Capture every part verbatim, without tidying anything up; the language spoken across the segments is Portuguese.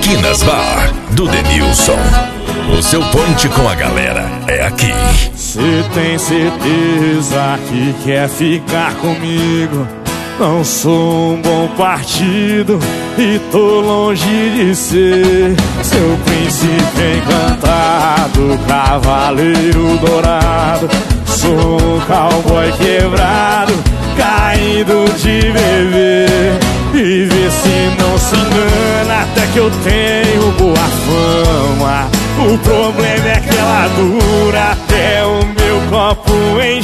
Esquinas Bar, do Denilson. O seu ponte com a galera é aqui. Cê tem certeza que quer ficar comigo? Não sou um bom partido e tô longe de ser seu príncipe encantado, cavaleiro dourado. Sou um cowboy quebrado, caído de beber. E vê se não se engana, até que eu tenho boa fama. O problema é que ela dura até o meu copo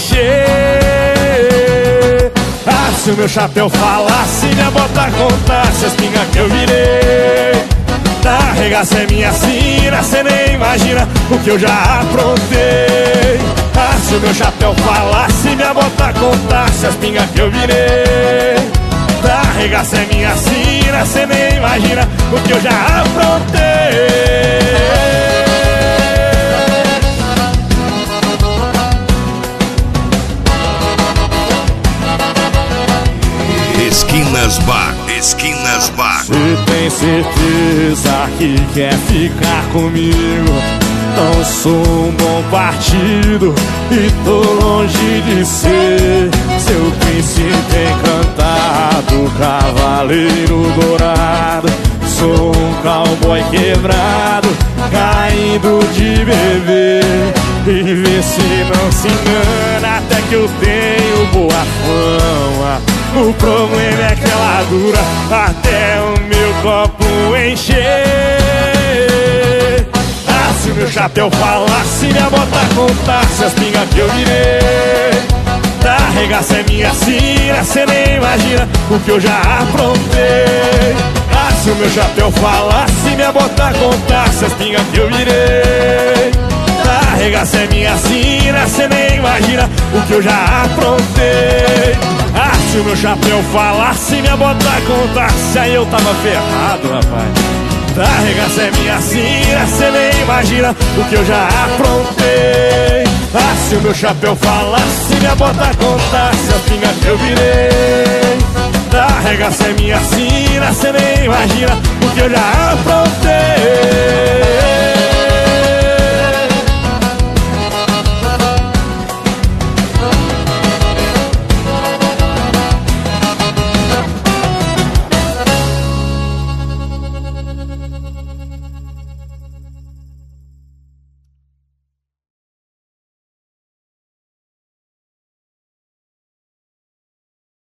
encher. Ah, se o meu chapéu falasse, minha bota contasse as pingas que eu virei. Da regaça é minha sina, cê nem imagina o que eu já aprontei. Ah, se o meu chapéu falasse, minha bota contasse as pingas que eu virei. Da regaça é minha sina, cê nem imagina o que eu já aprontei. Esquinas Bar, Esquinas Bar. Cê tem certeza que quer ficar comigo? Não sou um bom partido e tô longe de ser seu príncipe encantado, cavaleiro dourado. Sou um cowboy quebrado, caído de beber. E vê se não se engana, até que eu tenho boa fama. O problema é que ela dura até o meu copo encher. Ah, se o meu chapéu falasse, minha bota contasse as pingas que eu virei. Da regaça é minha sina, cê nem imagina o que eu já aprontei. Ah, se o meu chapéu falasse, minha bota contasse as pingas que eu virei. Da regaça é minha sina, cê nem imagina o que eu já aprontei. Ah, se o meu chapéu falasse, minha bota contasse, aí eu tava ferrado, rapaz. Da regaça é minha sina, cê nem imagina o que eu já aprontei. Ah, se o meu chapéu falasse, minha bota contasse as pingas que eu virei. Da regaça é minha sina, cê nem imagina o que eu já aprontei.